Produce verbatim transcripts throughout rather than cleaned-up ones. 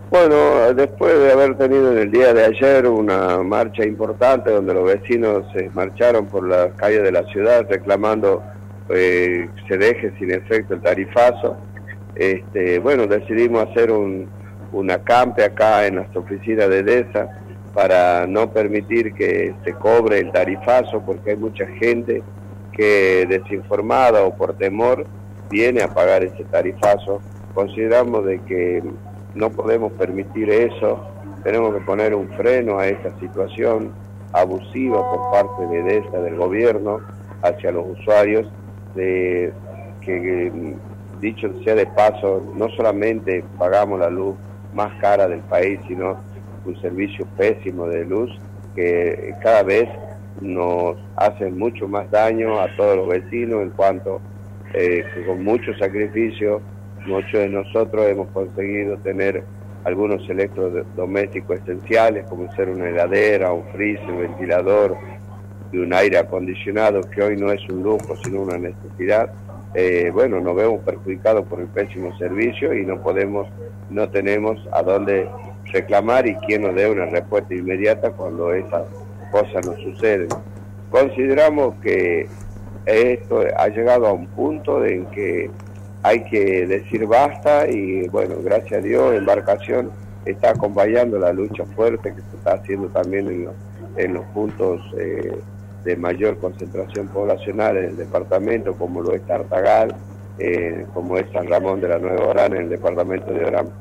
Bueno, después de haber tenido en el día de ayer una marcha importante donde los vecinos se marcharon por las calles de la ciudad reclamando eh, que se deje sin efecto el tarifazo, este, bueno, decidimos hacer un, un acampe acá en las oficinas de EDESA para no permitir que se cobre el tarifazo, porque hay mucha gente que desinformada o por temor viene a pagar ese tarifazo. Consideramos de que no podemos permitir eso, tenemos que poner un freno a esta situación abusiva por parte de EDESA, del gobierno, hacia los usuarios, de que, dicho sea de paso, no solamente pagamos la luz más cara del país, sino un servicio pésimo de luz que cada vez nos hace mucho más daño a todos los vecinos, en cuanto eh, que con mucho sacrificio muchos de nosotros hemos conseguido tener algunos electrodomésticos esenciales, como ser una heladera, un freezer, un ventilador y un aire acondicionado, que hoy no es un lujo, sino una necesidad. Eh, bueno, nos vemos perjudicados por el pésimo servicio y no podemos, no tenemos a dónde reclamar y quién nos dé una respuesta inmediata cuando esas cosas nos suceden. Consideramos que esto ha llegado a un punto en que hay que decir basta y bueno, gracias a Dios, Embarcación está acompañando la lucha fuerte que se está haciendo también en los, en los puntos eh, de mayor concentración poblacional en el departamento, como lo es Tartagal, eh, como es San Ramón de la Nueva Orán en el departamento de Orán.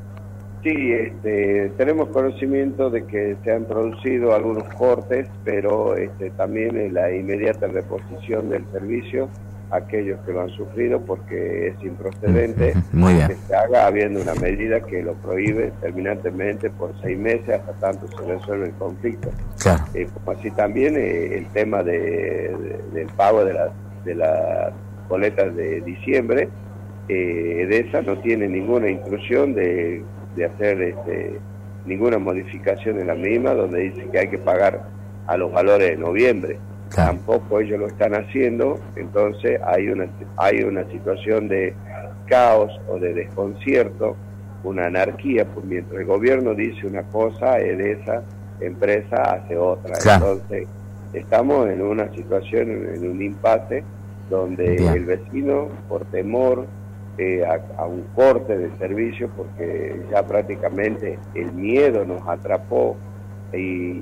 Sí, este, tenemos conocimiento de que se han producido algunos cortes, pero este, también en la inmediata reposición del servicio a aquellos que lo han sufrido, porque es improcedente Muy bien. que se haga habiendo una medida que lo prohíbe terminantemente por seis meses hasta tanto se resuelve el conflicto. Claro. Eh, como así también eh, el tema de, de, del pago de las de las boletas de diciembre, eh, EDESA no tiene ninguna instrucción de de hacer este, ninguna modificación en la misma, donde dice que hay que pagar a los valores de noviembre. Claro. Tampoco ellos lo están haciendo, entonces hay una, hay una situación de caos o de desconcierto, una anarquía, pues mientras el gobierno dice una cosa, EDESA, empresa, hace otra. Claro. Entonces estamos en una situación, en un impasse, donde Bien. el vecino, por temor, Eh, a, a un corte de servicio, porque ya prácticamente el miedo nos atrapó y,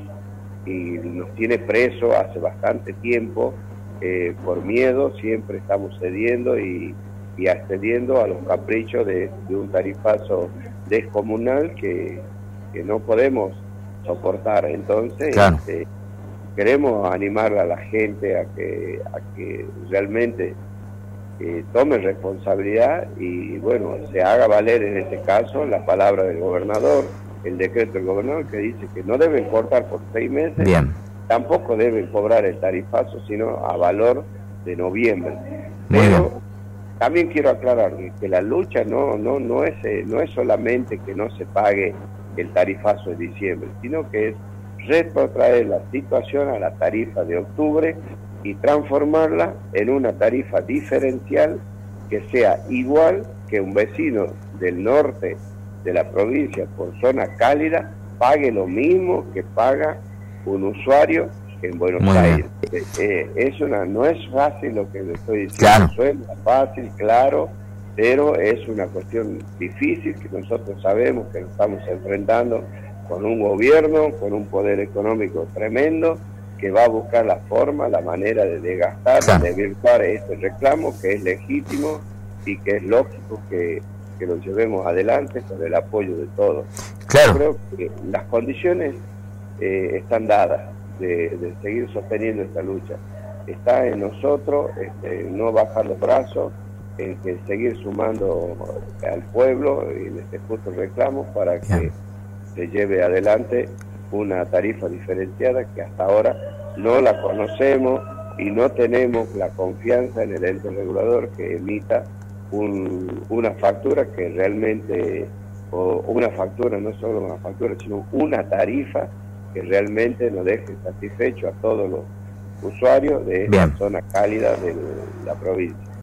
y nos tiene preso hace bastante tiempo. Eh, por miedo siempre estamos cediendo y, y accediendo a los caprichos de, de un tarifazo descomunal que, que no podemos soportar. Entonces claro. este, queremos animar a la gente a que, a que realmente Eh, tome responsabilidad y bueno, se haga valer en este caso la palabra del gobernador, el decreto del gobernador que dice que no deben cortar por seis meses, Bien. tampoco deben cobrar el tarifazo sino a valor de noviembre. Pero Bien. también quiero aclarar que la lucha no no no es eh, no es solamente que no se pague el tarifazo de diciembre, sino que es retrotraer la situación a la tarifa de octubre y transformarla en una tarifa diferencial que sea igual que un vecino del norte de la provincia por zona cálida pague lo mismo que paga un usuario en Buenos Muy Aires. Eh, eh, es una, no es fácil lo que le estoy diciendo, claro. Suena fácil, claro, pero es una cuestión difícil que nosotros sabemos que nos estamos enfrentando con un gobierno, con un poder económico tremendo, que va a buscar la forma, la manera de desgastar, claro. de desvirtuar este reclamo, que es legítimo y que es lógico que, que lo llevemos adelante con el apoyo de todos. Claro. Yo creo que las condiciones eh, están dadas de, de seguir sosteniendo esta lucha. Está en nosotros este, no bajar los brazos, en que seguir sumando al pueblo en este justo reclamo para que claro. se lleve adelante una tarifa diferenciada que hasta ahora no la conocemos y no tenemos la confianza en el ente regulador que emita un, una factura que realmente, o una factura, no solo una factura, sino una tarifa que realmente nos deje satisfecho a todos los usuarios de esta Bien. zona cálida de la provincia.